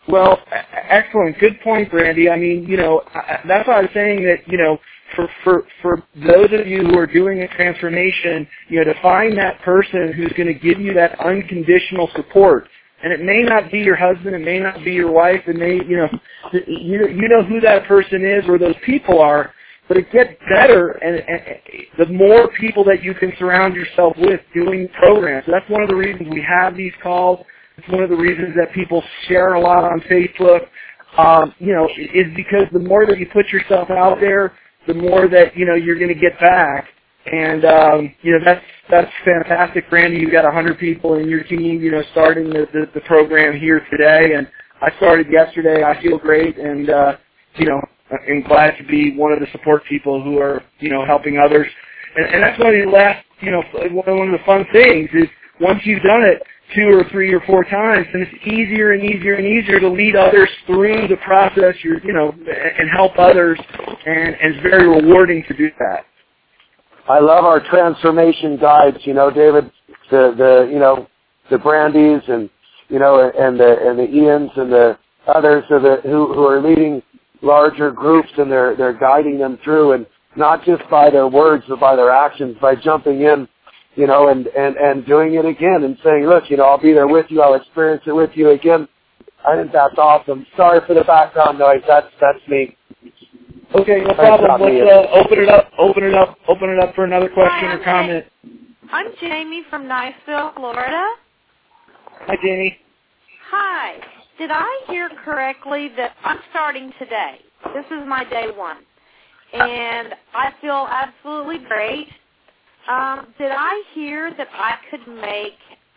Well, excellent. Good point, Brandy. I mean, that's why I was saying that, for those of you who are doing a transformation, to find that person who's going to give you that unconditional support. And it may not be your husband, it may not be your wife, it may, you know who that person is or those people are, but it gets better, and the more people that you can surround yourself with doing programs. So that's one of the reasons we have these calls. It's one of the reasons that people share a lot on Facebook, is because the more that you put yourself out there, the more that, you're going to get back. And, that's fantastic, Brandy. You've got 100 people in your team, starting the program here today. And I started yesterday. I feel great. And, I'm glad to be one of the support people who are, helping others. And that's one of the last, one of the fun things is once you've done it 2 or 3 or 4 times, then it's easier and easier and easier to lead others through the process, and help others. And it's very rewarding to do that. I love our transformation guides, David, the Brandys and, and the Ians and the others who are leading larger groups, and they're guiding them through, and not just by their words, but by their actions, by jumping in, and doing it again and saying, look, I'll be there with you. I'll experience it with you again. I think that's awesome. Sorry for the background noise. That's me. Okay, no problem. Let's open it up for another question or comment. I'm Jamie from Niceville, Florida. Hi, Jamie. Hi. Did I hear correctly that I'm starting today? This is my day 1. And I feel absolutely great. Did I hear that I could make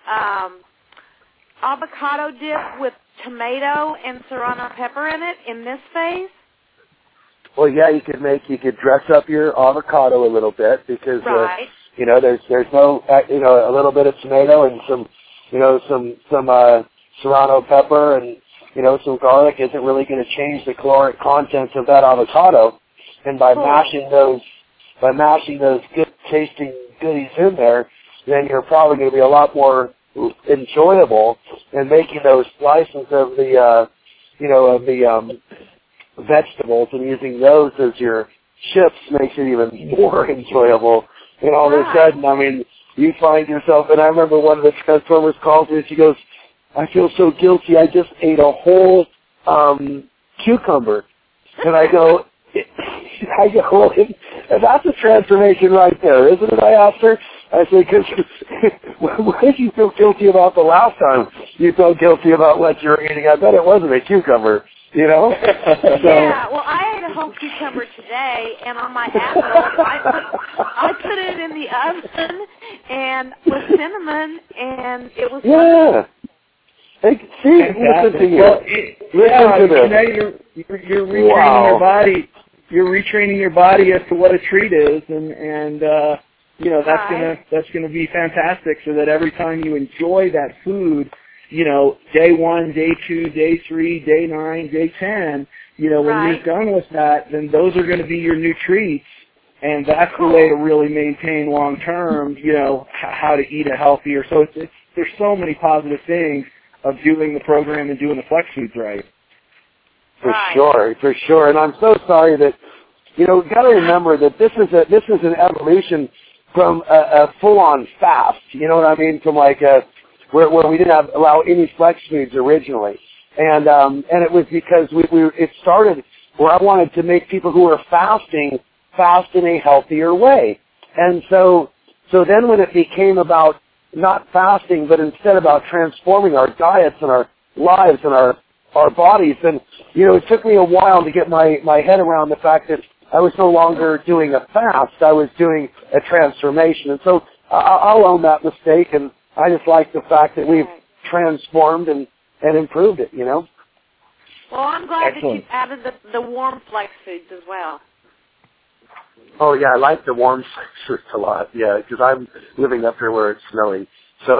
avocado dip with tomato and serrano pepper in it in this phase? Well, yeah, you could dress up your avocado a little bit because, right. There's no, a little bit of tomato and some serrano pepper and, some garlic isn't really going to change the caloric contents of that avocado. And by mashing those good tasting goodies in there, then you're probably going to be a lot more enjoyable. And making those slices of the, vegetables and using those as your chips makes it even more enjoyable. And all of a sudden, you find yourself, and I remember one of the Transformers calls me, and she goes, I feel so guilty, I just ate a whole cucumber. And I go, well, that's a transformation right there, isn't it? I asked her. I said, because what did you feel guilty about the last time you felt guilty about what you were eating? I bet it wasn't a cucumber. So, yeah, well, I ate a whole cucumber today, and on my apple, I put it in the oven and with cinnamon, and it was yeah. Hey, see, listen to you. Well, listen to this. Today you're retraining your body. You're retraining your body as to what a treat is, and that's gonna be fantastic. So that every time you enjoy that food, day 1, day 2, day 3, day 9, day 10, when you're done with that, then those are going to be your new treats. And that's the way to really maintain long-term, how to eat a healthier. So there's so many positive things of doing the program and doing the Flex Foods right. For sure. And I'm so sorry that, we've got to remember that this is an evolution from a full-on fast, you know what I mean, from like where we didn't allow any Flex Foods originally. And it was because it started where I wanted to make people who were fasting fast in a healthier way. And so then when it became about not fasting, but instead about transforming our diets and our lives and our bodies, then, it took me a while to get my head around the fact that I was no longer doing a fast, I was doing a transformation. And so I'll own that mistake, and I just like the fact that we've transformed and improved it, Well, I'm glad Excellent. that you've added the warm Flex Foods as well. Oh, yeah, I like the warm Flex Foods a lot, because I'm living up here where it's snowing. So.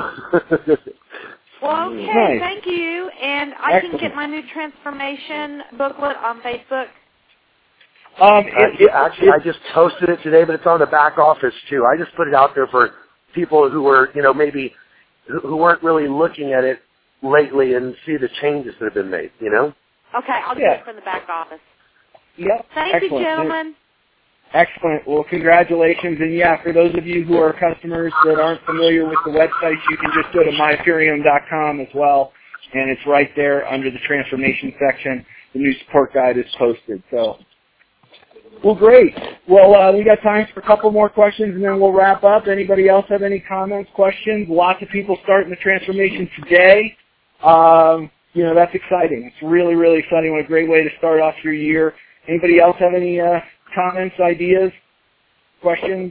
Well, okay, nice. Thank you. And I can get my new transformation booklet on Facebook. Actually, I just posted it today, but it's on the back office, too. I just put it out there for people who were, maybe who weren't really looking at it lately and see the changes that have been made, you know? Okay, I'll do it from the back office. Yep. Thank you, gentlemen. Excellent. Well, congratulations. And, yeah, for those of you who are customers that aren't familiar with the website, you can just go to mypurium.com as well, and it's right there under the transformation section. The new support guide is posted. So, well, great. Well, we got time for a couple more questions, and then we'll wrap up. Anybody else have any comments, questions? Lots of people starting the transformation today. You know, that's exciting. It's really, really exciting. What a great way to start off your year. Anybody else have any comments, ideas, questions?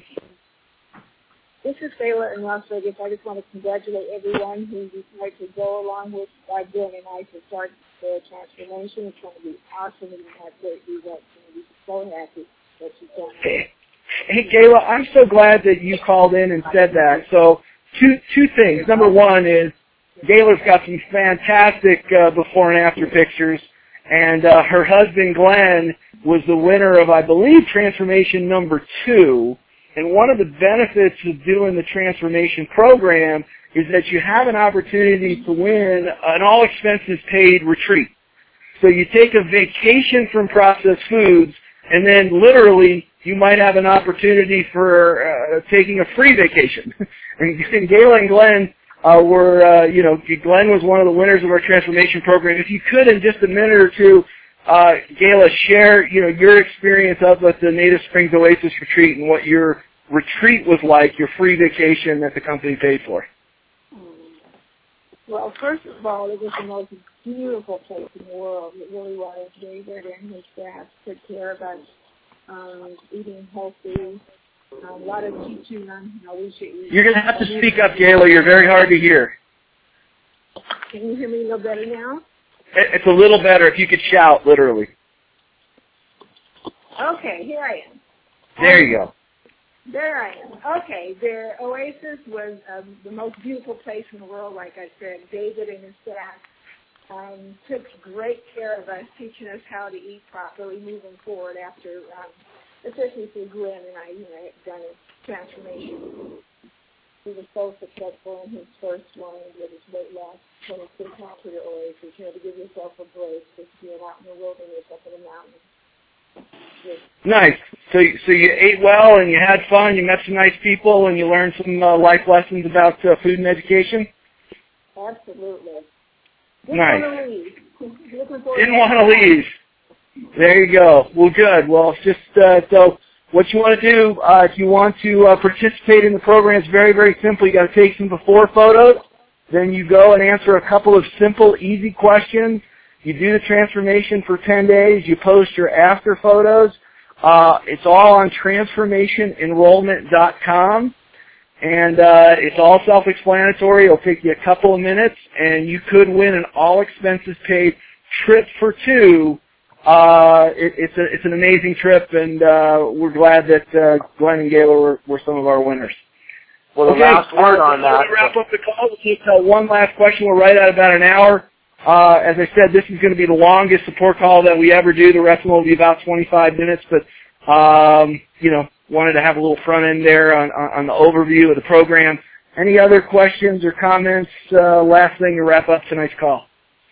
This is Kayla in Las Vegas. I just want to congratulate everyone who decided to go along with Bill and I to start the transformation. It's going to be awesome and have great results. And we're so happy that you've done it. Hey, Kayla, I'm so glad that you called in and said that. So two things. Number one is Gayla's got some fantastic before and after pictures, and her husband, Glenn, was the winner of, I believe, transformation number 2. And one of the benefits of doing the transformation program is that you have an opportunity to win an all-expenses-paid retreat. So you take a vacation from processed foods, and then literally you might have an opportunity for taking a free vacation. And Gayla and Glenn were, Glenn was one of the winners of our transformation program. If you could, in just a minute or two, Gayla, share, your experience up at the Native Springs Oasis Retreat and what your retreat was like, your free vacation that the company paid for. Well, first of all, it was the most beautiful place in the world. It really was. David and his staff took care of us, eating healthy, a lot of teaching on how we should eat. You're going to have to speak up, Gayla. You're very hard to hear. Can you hear me a little better now? It's a little better if you could shout, literally. Okay, here I am. There you go. There I am. Okay, the Oasis was the most beautiful place in the world, like I said. David and his staff took great care of us, teaching us how to eat properly moving forward after, especially for Glenn and I, had done a transformation. He was so successful in his first one with his weight loss when he came out to the Oasis. You had to give yourself a break, just being out in the wilderness up in the mountains. Nice. So you ate well and you had fun. You met some nice people and you learned some life lessons about food and education. Absolutely. Nice. Didn't want to leave. There you go. Well, good. Well, it's just so what you want to do if you want to participate in the program is very, very simple. You got to take some before photos. Then you go and answer a couple of simple, easy questions. You do the transformation for 10 days. You post your after photos. It's all on transformationenrollment.com. And it's all self-explanatory. It'll take you a couple of minutes, and you could win an all-expenses-paid trip for 2. It's an amazing trip, and we're glad that Glenn and Gayla were some of our winners. Well, the last word on that. To wrap up the call, we'll take one last question. We're right at about an hour. As I said, this is going to be the longest support call that we ever do. The rest of them will be about 25 minutes, but, wanted to have a little front end there on the overview of the program. Any other questions or comments? Last thing to wrap up tonight's call.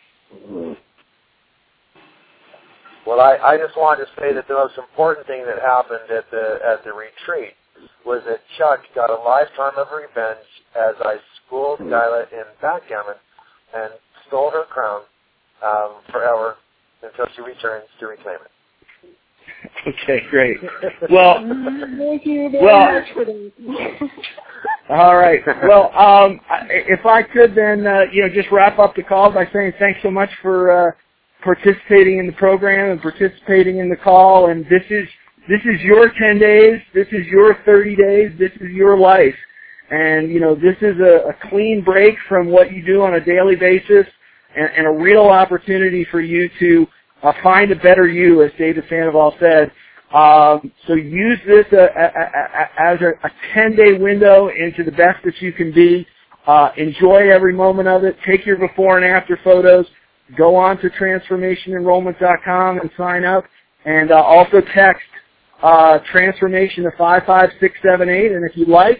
Well, I just wanted to say that the most important thing that happened at the retreat was that Chuck got a lifetime of revenge as I schooled Gayla in backgammon and stole her crown forever until she returns to reclaim it. Okay, great. Well, thank you very much for that. All right. Well, if I could then, just wrap up the call by saying thanks so much for participating in the program and participating in the call. And this is your 10 days. This is your 30 days. This is your life. And, this is a clean break from what you do on a daily basis and a real opportunity for you to find a better you, as David Sandoval said. So use this as a 10-day window into the best that you can be. Enjoy every moment of it. Take your before and after photos. Go on to transformationenrollment.com and sign up. And also text transformation to 55678. And if you like,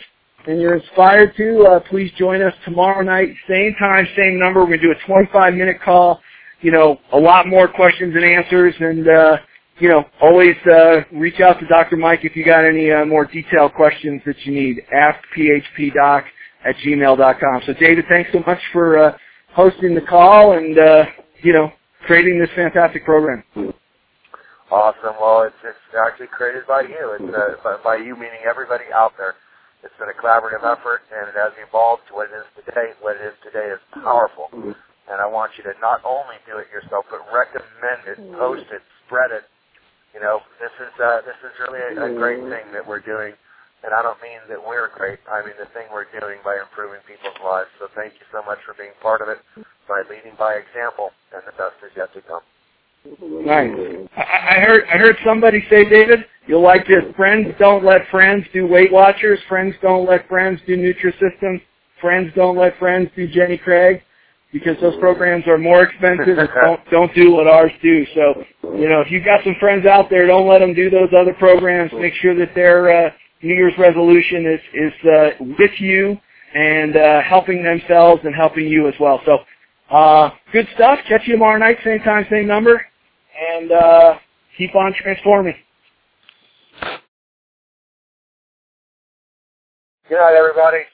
and you're inspired to, please join us tomorrow night, same time, same number. We're going to do a 25-minute call, a lot more questions and answers, and, always reach out to Dr. Mike if you got any more detailed questions that you need. AskPHPDoc@gmail.com. So, David, thanks so much for hosting the call and, creating this fantastic program. Awesome. Well, it's actually created by you. It's by you, meaning everybody out there. It's been a collaborative effort, and it has evolved to what it is today. What it is today is powerful, and I want you to not only do it yourself, but recommend it, post it, spread it. This is really a great thing that we're doing, and I don't mean that we're great. I mean the thing we're doing by improving people's lives. So thank you so much for being part of it, by leading by example, and the best is yet to come. Nice. I heard somebody say, David, you'll like this. Friends don't let friends do Weight Watchers. Friends don't let friends do Nutrisystems. Friends don't let friends do Jenny Craig, because those programs are more expensive and don't do what ours do. So, if you've got some friends out there, don't let them do those other programs. Make sure that their New Year's resolution is with you and helping themselves and helping you as well. So, good stuff. Catch you tomorrow night, same time, same number. And keep on transforming. Good night, everybody.